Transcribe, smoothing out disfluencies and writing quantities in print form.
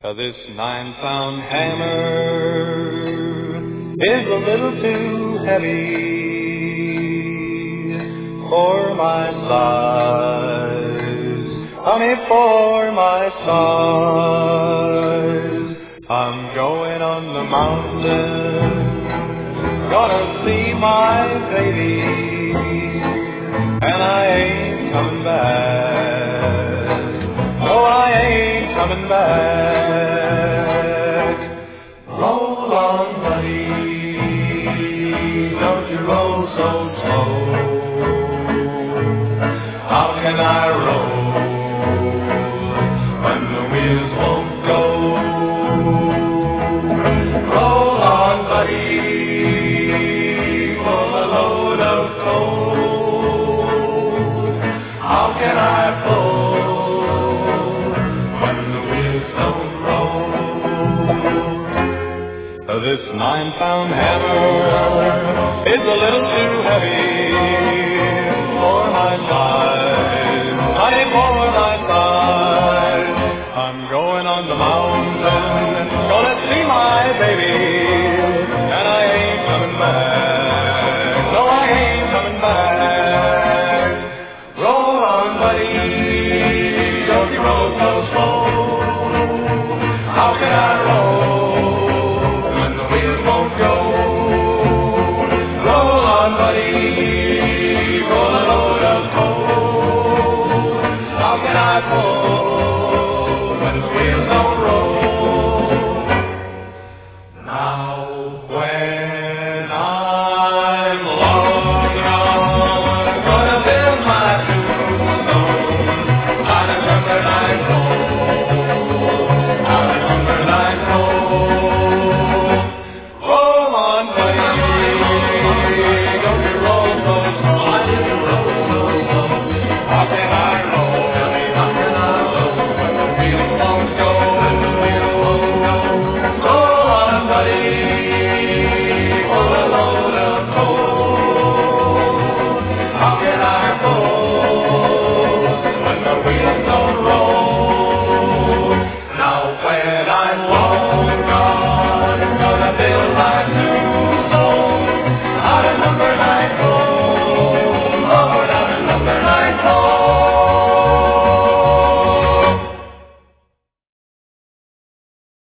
This 9-pound hammer is a little too heavy for my size, honey, for my size. I'm going on the mountain, gonna see my baby, and I ain't coming back. No, I ain't coming back. Roll on, buddy, don't you roll so slow. How can I roll when the wheels won't go? Roll on, buddy, for a load of coal. How can I pull when the wheels don't roll? This 9-pound hammer is a little too heavy for my size, honey, for my size. I'm going on the mountain, gonna see my baby, and I ain't coming back. No, I ain't coming back. Roll on, buddy, don't you roll so slow. How can I roll when the wheels won't go? Roll on, buddy, roll a load of coal. How can I pull when the wheels don't roll? Now when I'm long gone, I'm gonna build my tombstone out of Cumberland coal, out of Cumberland coal. Roll on, buddy, don't you roll so slow, roll so slow. How can I roll